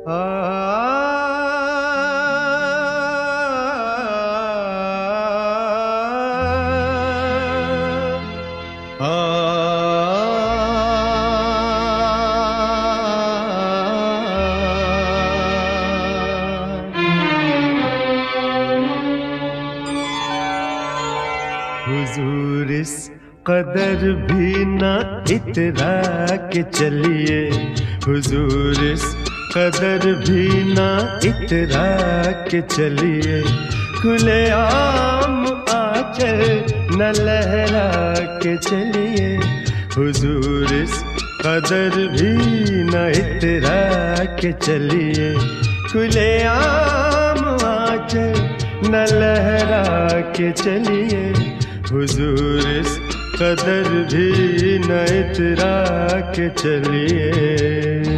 हुजूर इस कदर भी ना इतरा के चलिए, हुजूर इस कदर भी ना इतरा के चलिए, खुले आम आंचल न लहरा के चलिए, हुजूर इस कदर भी न इतरा के चलिए, खुले आम आंचल न लहरा के चलिए, हुजूर इस कदर भी न इतरा के चलिए।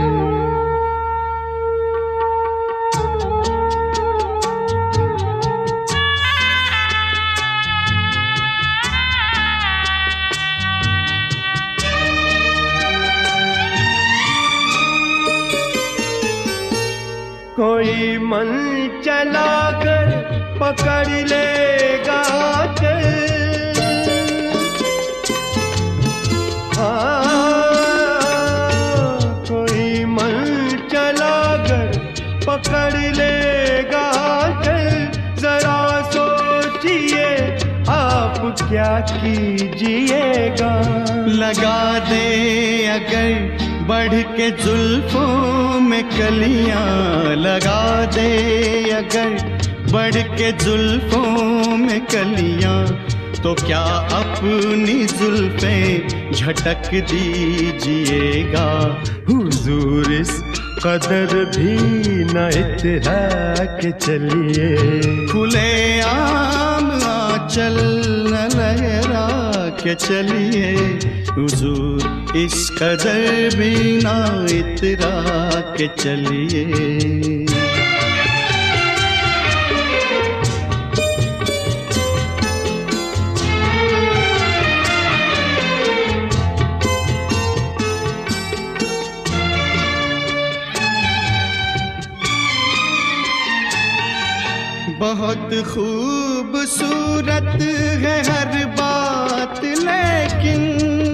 कोई मन चलाकर पकड़ लेगा चल, कोई मन चलाकर पकड़ लेगा चल, जरा सोचिए आप क्या कीजिएगा। लगा दे अगर बढ़ के जुल्फों में कलियां, लगा दे अगर बढ़ के जुल्फों में कलियां, तो क्या अपनी जुल्फें झटक दीजिएगा। हुजूर इस कदर भी न इतरा के चलिए, खुले आम आंचल न लहरा के चलिए, हुजूर इस कदर भी न इतरा के चलिए। बहुत खूबसूरत है हर बात, लेकिन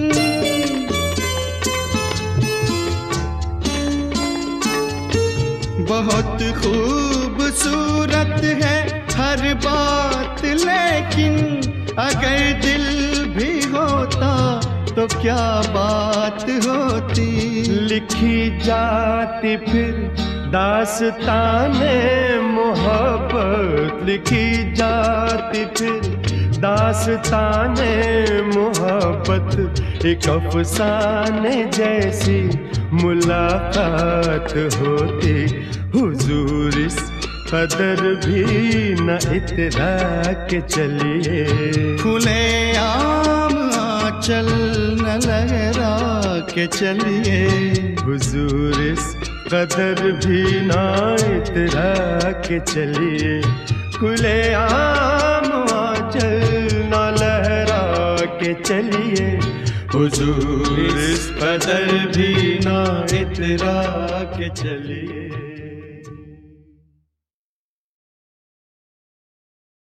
बहुत खूबसूरत है हर बात, लेकिन अगर दिल भी होता तो क्या बात होती। लिखी जाती फिर दास्ताने मोहब्बत, लिखी जाती फिर दास्ताने मोहब्बत, एक अफसाने जैसी मुलाकात होती। हुजूर इस कदर भी न इतरा के चलिए, खुले आम आंचल न लहरा के चलिए, हुजूर इस कदर भी ना इतरा के चलिए, खुले आम आंचल न लहरा के चलिए, हुजूर इस कदर भी ना इतरा के चलिए।